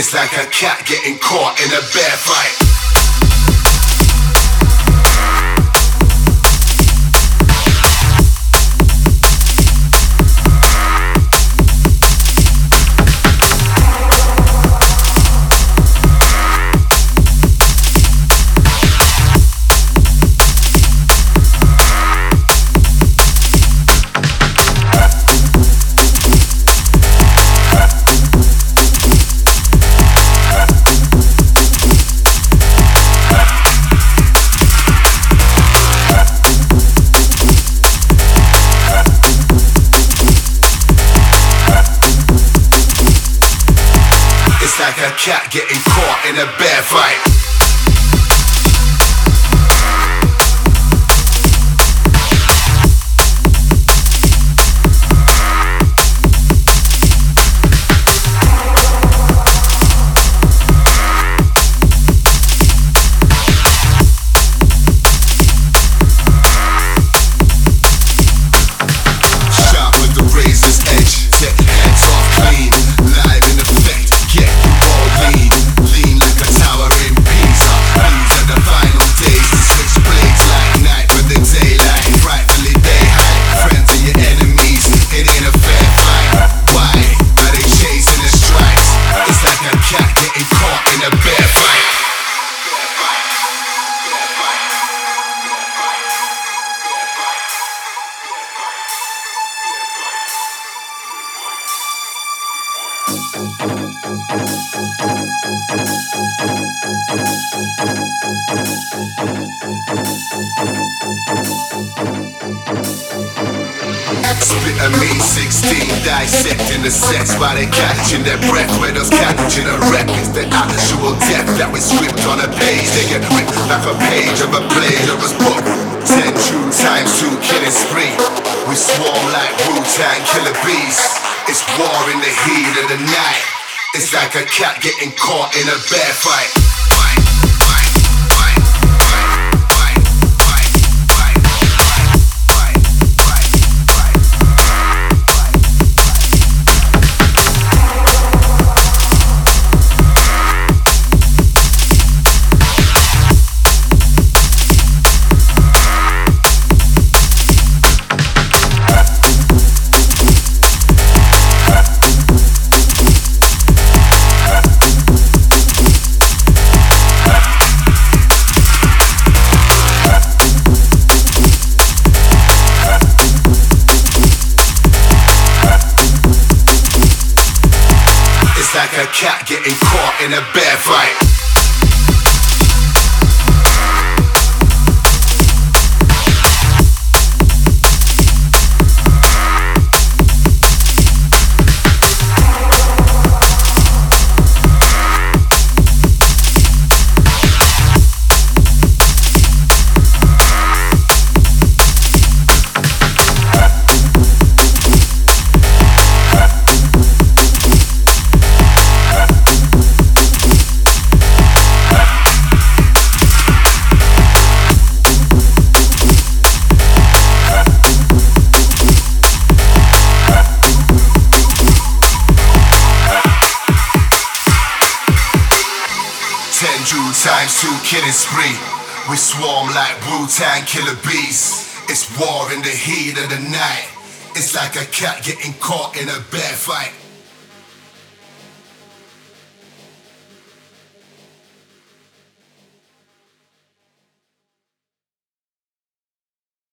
It's like a cat getting caught in a bear fight. It's like a cat getting caught in a bear fight. Sharp with the razor's edge, take heads off clean, live in effect. Get you all lean, lean like a tower in Pisa. These are the final days to switch blades like night with the daylight. Frightfully they hide, friends and your enemies. It ain't a fair fight. Why are they chasing the strikes? It's like a cat getting caught in a bear fight. Spit a mean 16, dissecting the sex while they catching their breath. Where those catching a wreck is the actual death that was script on a page. They get ripped like a page of a plagiarist book. 10 true times 2 killing spree. We swarm like Wu-Tang killer bees. It's war in the heat of the night. It's like a cat getting caught in a bear fight. Like a cat getting caught in a bear fight. Times 2 killing spree. We swarm like Wu-Tang killer bees. It's war in the heat of the night. It's like a cat getting caught in a bear fight.